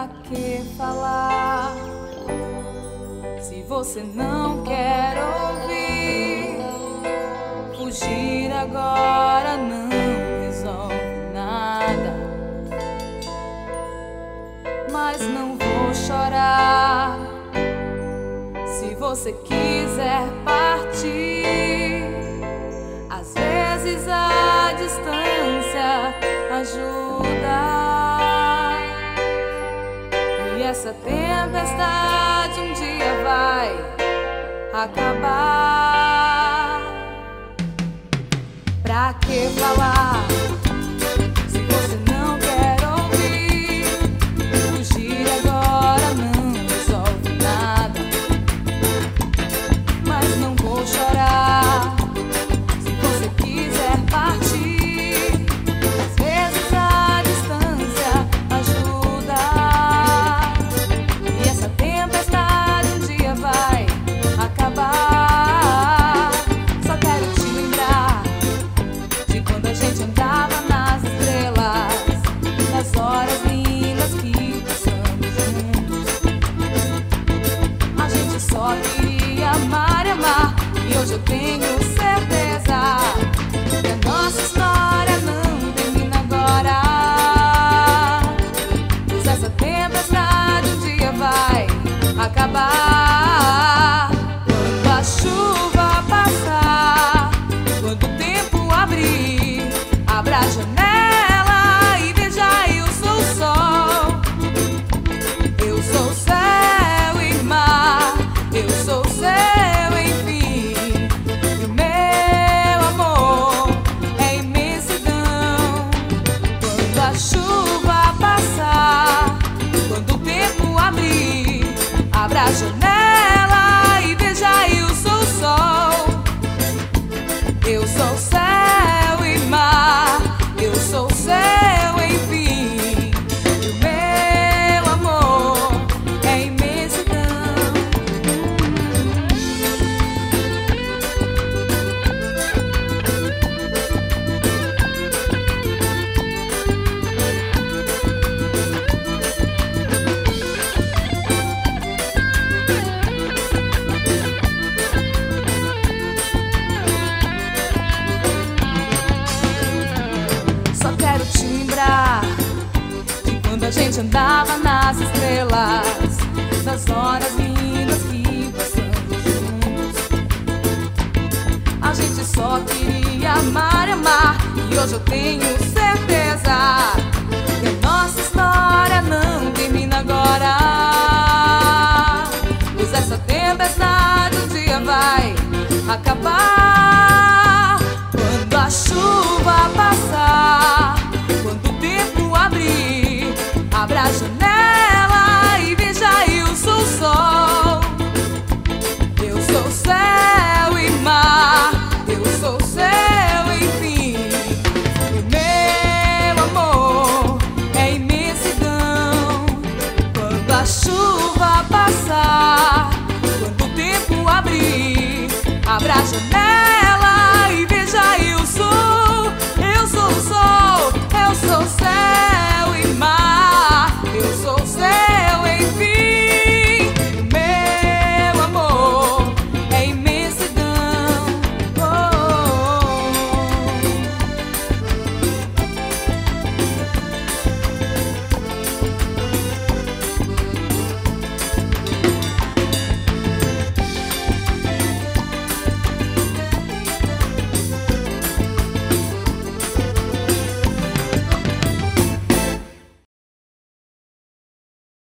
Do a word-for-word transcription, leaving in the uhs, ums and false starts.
que falar? Se você não quer ouvir, fugir agora não resolve nada. Mas não vou chorar se você quiser partir. Às vezes a distância ajuda. E essa tempestade um dia vai acabar. Pra que falar se você não quer ouvir? Fugir agora não resolve nada. Mas não vou chorar se você quiser partir. Às vezes a distância ajuda. E essa tempestade um dia vai acabar. Só quero te lembrar de quando a gente andava nas estrelas, nas horas lindas que passamos juntos. A gente só queria amar e amar. E hoje eu tenho certeza que a nossa história não termina agora. Pois essa tempestade um dia vai acabar. Quando a chuva passar, quando o tempo abrir, abra a janela e veja, eu sou o sol. Eu sou o céu e mar, eu sou o céu, enfim. E o meu amor é imensidão. Quando a chuva passar, quando o tempo abrir, abra a janela e veja, eu sou o sol. Eu sou o céu e mar, eu sou o céu, enfim. E o meu amor é imensidão. Só quero te lembrar de quando a gente andava nas estrelas, das horas lindas que passamos juntos. A gente só queria amar e amar. E hoje eu tenho certeza que a nossa história não termina agora. Pois essa tempestade um dia vai acabar. Quando a chuva passar, quando o tempo abrir, abra a janela e veja, eu sou o sol. Eu sou o céu e mar, eu sou o céu, enfim. E o meu amor é imensidão. Quando a chuva passar, quando o tempo abrir, abra a janela